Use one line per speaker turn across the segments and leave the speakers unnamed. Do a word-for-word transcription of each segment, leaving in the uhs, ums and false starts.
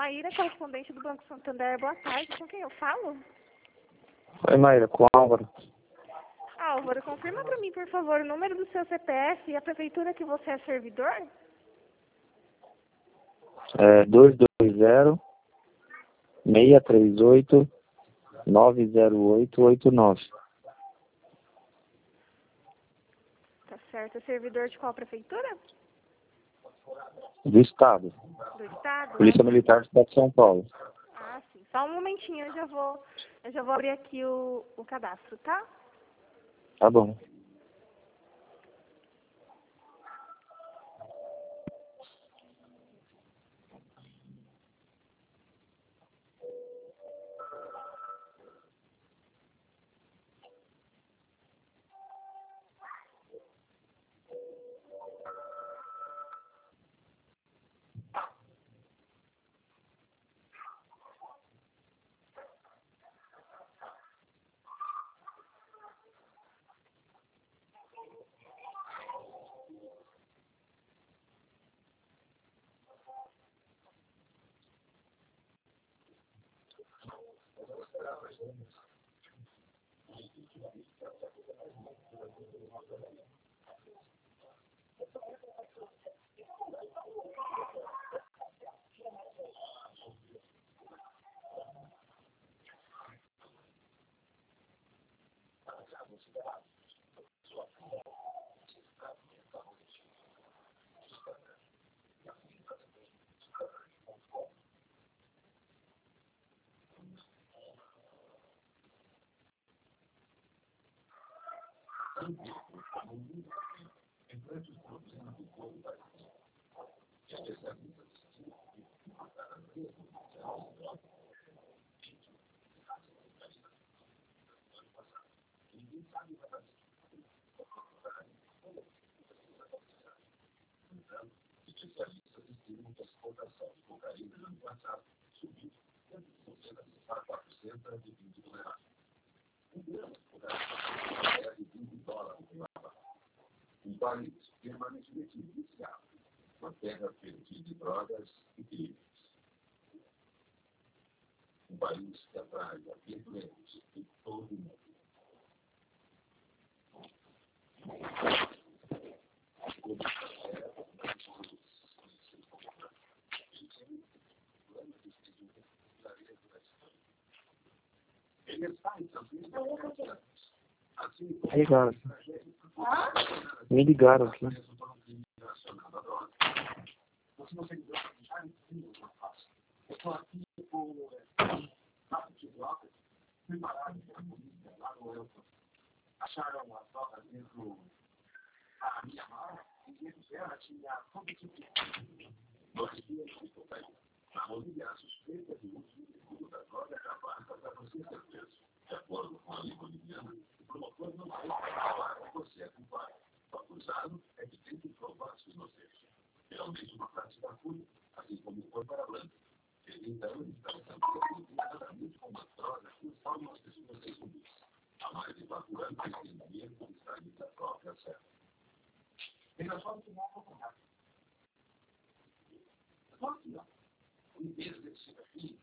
Maíra, correspondente do Banco Santander. Boa tarde. Com quem eu falo?
Oi, Maíra, com o Álvaro.
Álvaro, confirma para mim, por favor, o número do seu C P F e a prefeitura que você é servidor?
É dois dois zero, seis três oito, nove zero oito oito nove.
Tá certo. É servidor de qual prefeitura?
Do Estado.
Do Estado?
Polícia Militar do Estado de São Paulo.
Ah, sim. Só um momentinho, eu já vou, eu já vou abrir aqui o, o cadastro, tá?
Tá bom.
Um país permanentemente viciado, uma terra fértil de drogas e crimes. Um país que atrai aventureiros de todo o mundo. Ele está em São Paulo.
Me ligaram. Me ligaram aqui.
Eu estou aqui com o tráfico de drogas, preparado para a polícia lá no Elton. Acharam as drogas dentro da minha mala e dentro dela tinha todo tipo de dois quilos de cocaína. Na Bolívia, a suspeita de uso ilícito da droga capaz para você ser preso. De acordo com a lei boliviana, o promotor não vai falar que você é culpado. O acusado é que tem que provar sua inocência. Realmente uma prática pura, assim como o corpo para branco. Então, ele está sendo exatamente com uma droga que salva as pessoas sem zumbis. Há mais de quatro anos, ele tem medo de sair da própria cela. Ele é só que não vou contar. Só que, ó, em vez de ser aqui,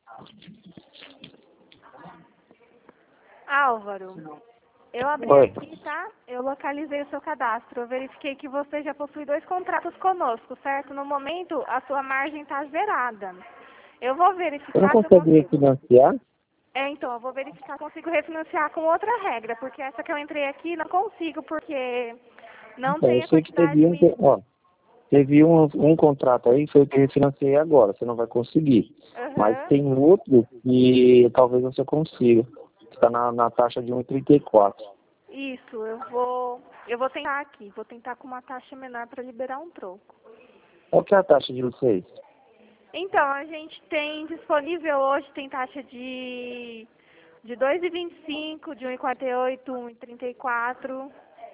Álvaro, eu abri
Oi.
aqui, tá? Eu localizei o seu cadastro. Eu verifiquei que você já possui dois contratos conosco, certo? No momento, a sua margem está zerada. Eu vou
Você não
verificar se eu
consegue
consigo...
financiar?
É, então, eu vou verificar se eu consigo refinanciar com outra regra, porque essa que eu entrei aqui não consigo, porque não
Então,
tem
eu
a
sei que
quantidade
teve um,
mínima.
ó, teve um, um contrato aí, foi o que eu refinanciei agora, você não vai conseguir. Mas
Aham.
tem outro que talvez você consiga. Está na, na taxa de um vírgula trinta e quatro.
Isso, eu vou, eu vou tentar aqui, vou tentar com uma taxa menor para liberar um troco.
Qual que é a taxa de vocês?
Então, a gente tem disponível hoje, tem taxa de, de dois vírgula vinte e cinco, de um vírgula quarenta e oito, um vírgula trinta e quatro.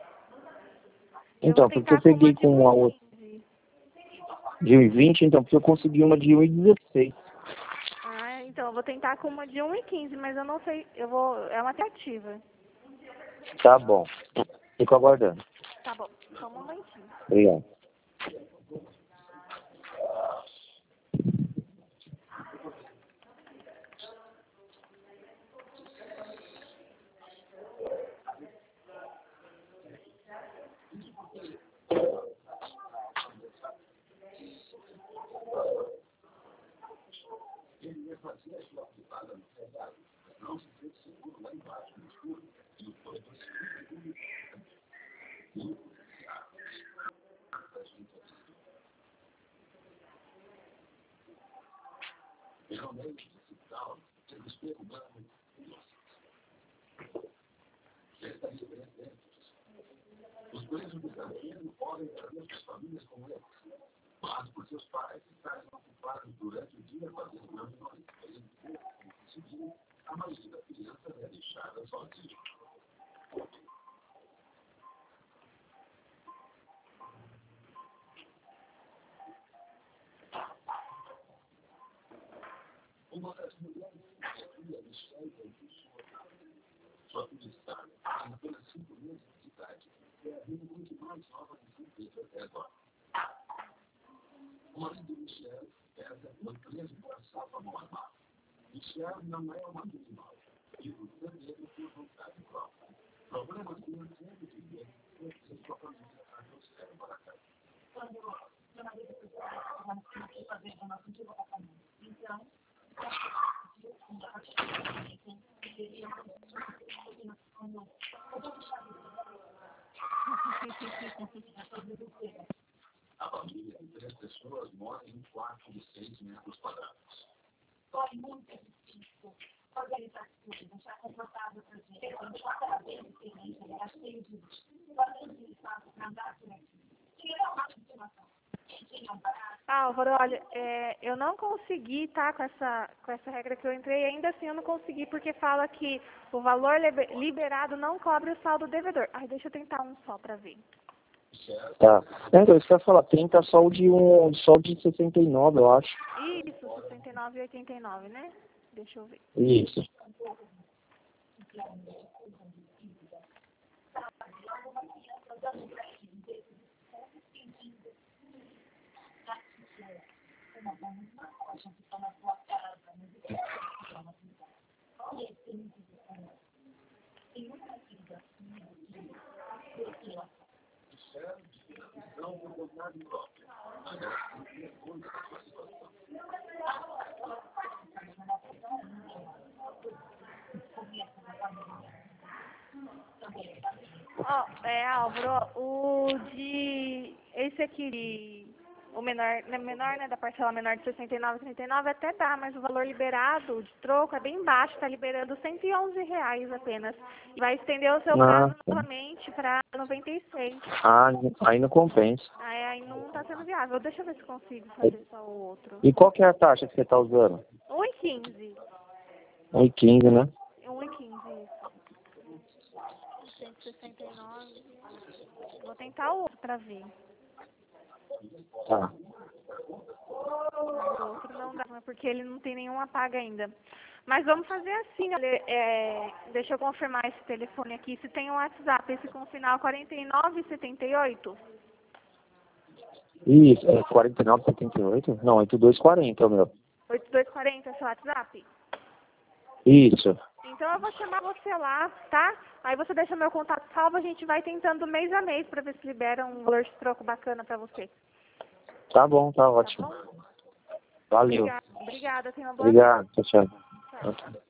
Eu vou
Então, porque eu
tentar com uma
peguei
de
com uma outra
um vírgula quinze.
de um vírgula vinte, então, porque eu consegui uma de um vírgula dezesseis.
Ah, então, eu vou tentar com uma de um vírgula quinze, mas eu não sei, eu vou, é uma tentativa.
Tá bom. Fico aguardando.
Tá bom, só um momentinho.
Obrigado.
Geralmente, esse tal, eles pegam banco já estaria presente. Os presos do governo podem trazer suas famílias com eles, mas por seus pais estarem ocupados durante o dia fazendo reuniões, fazendo pouco, como conseguirem, a maioria das crianças é deixada sozinha. Uma das mulheres que a filha Michelle sua filha está em apenas cinco meses de idade e é a vida muito mais nova de cinco meses até agora. O marido de Michelle pesa foi preso por assalto à mão armada. Michelle não é uma criminosa e o dele por vontade própria. O problema é que não tem de viver sem sua família a trouxeram para casa. Quando meu marido foi aqui fazer o nosso deslocamento, então a família de três pessoas mora em um quarto de seis metros quadrados. Foi muito difícil organizar tudo, deixar confortável para a gente. A gente cada vez diferente, era cheio de bastante espaço para andar por aqui. Tinha uma continuação. Tinha um barato.
Álvaro, olha, é, eu não consegui, tá, com essa, com essa regra que eu entrei, ainda assim eu não consegui, porque fala que o valor liberado não cobre o saldo devedor. Ai, deixa eu tentar um só para ver.
Tá. Então, isso que eu ia falar, tenta só o de um, só o de sessenta e nove, eu acho.
Isso, sessenta e nove e oitenta e nove, né? Deixa eu ver.
Isso.
Ó, oh, é, Álvaro, o de... Esse aqui, de, o menor, né, menor, né, da parcela menor de sessenta e nove, trinta e nove até dá, mas o valor liberado de troco é bem baixo, tá liberando cento e onze reais apenas. E vai estender o seu
Nossa.
prazo novamente para noventa e seis.
Ah, aí não compensa.
Aí, aí não tá sendo viável. Deixa eu ver se consigo fazer só o outro.
E qual que é a taxa que você tá usando?
um e quinze.
um e quinze, né?
um e quinze, isso. cento e sessenta e nove. Vou tentar o outro pra ver.
Tá.
O outro não dá, porque ele não tem nenhuma paga ainda. Mas vamos fazer assim, olha, é, deixa eu confirmar esse telefone aqui. Se tem um WhatsApp, esse com final quarenta e nove setenta e oito?
Isso, é quarenta e nove setenta e oito? Não, oitenta e dois quarenta, meu.
oitenta e dois quarenta é seu WhatsApp?
Isso.
Então eu vou chamar você lá, tá? Aí você deixa meu contato salvo, a gente vai tentando mês a mês pra ver se libera um valor de troco bacana pra você.
Tá bom, tá ótimo.
Tá bom?
Valeu.
Obrigada, obrigada, tenha uma boa
Obrigado, tchau, tchau.
tarde. Tchau.